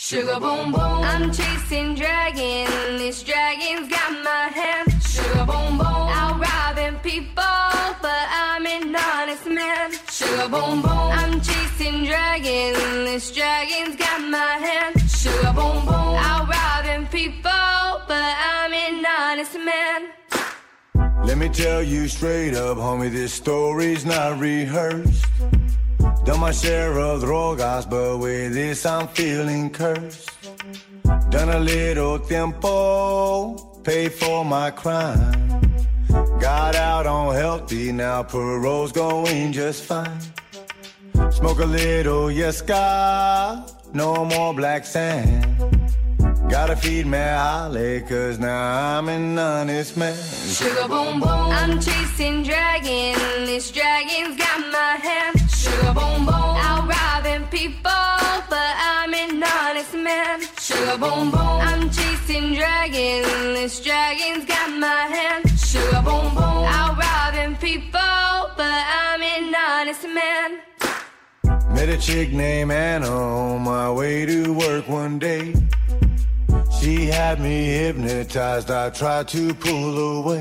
Sugar boom boom, I'm chasing dragon. This dragon's got my hand. Sugar boom boom, out robbing people, but I'm an honest man. Sugar boom boom, I'm chasing dragon. This dragon's got my hand. Sugar boom boom, out robbing people, but I'm an honest man. Let me tell you straight up, homie, this story's not rehearsed. Done my share of drogas, but with this I'm feeling cursed. Done a little tiempo, paid for my crime. Got out on healthy, now parole's going just fine. Smoke a little yesca, no more black sand. Gotta feed me Holly, cause now I'm an honest man. Sugar boom boom, I'm chasing dragon. This dragon's got my hand. Sugar boom boom, out robbing people, but I'm an honest man. Sugar boom boom, I'm chasing dragon. This dragon's got my hand. Sugar boom boom, out robbing people, but I'm an honest man. Met a chick named Anna on my way to work one day. She had me hypnotized, I tried to pull away.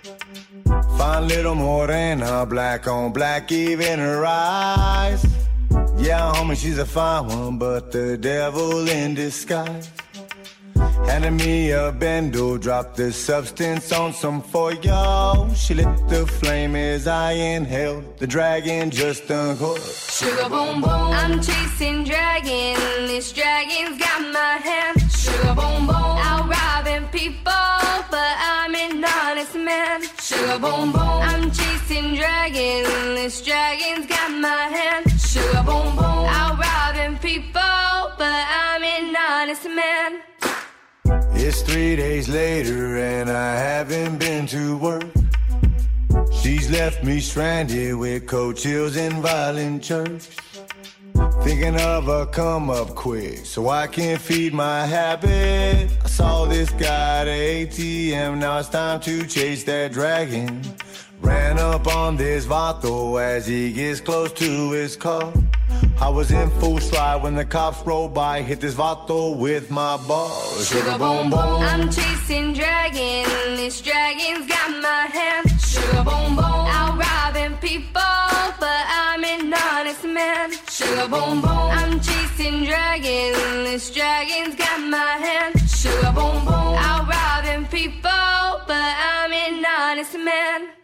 Fine little morena, black on black, even her eyes. Yeah, homie, she's a fine one, but the devil in disguise. Handed me a bendo, dropped the substance on some foil. She lit the flame as I inhaled, the dragon just uncoiled. Sugar boom boom, I'm chasing dragon. This dragon's got my hand. Sugar boom boom, out robbing people, but I'm an honest man. Sugar boom boom, I'm chasing dragon. This dragon's got my hand. Sugar boom boom, out robbing people, but I'm an honest man. It's 3 days later and I haven't been to work. She's left me stranded with cold chills and violent jerks. Thinking of a come up quick so I can feed my habit. I saw this guy at ATM, now it's time to chase that dragon. Ran up on this vato as he gets close to his car. I was in full stride when the cops rolled by, hit this vato with my balls. Sugar boom boom, I'm chasing dragon. This dragon's got my hand. Sugar boom boom, out robbing people, but I'm an honest man. Sugar boom boom, I'm chasing dragon. This dragon's got my hand. Sugar boom boom, out robbing people, but I'm an honest man.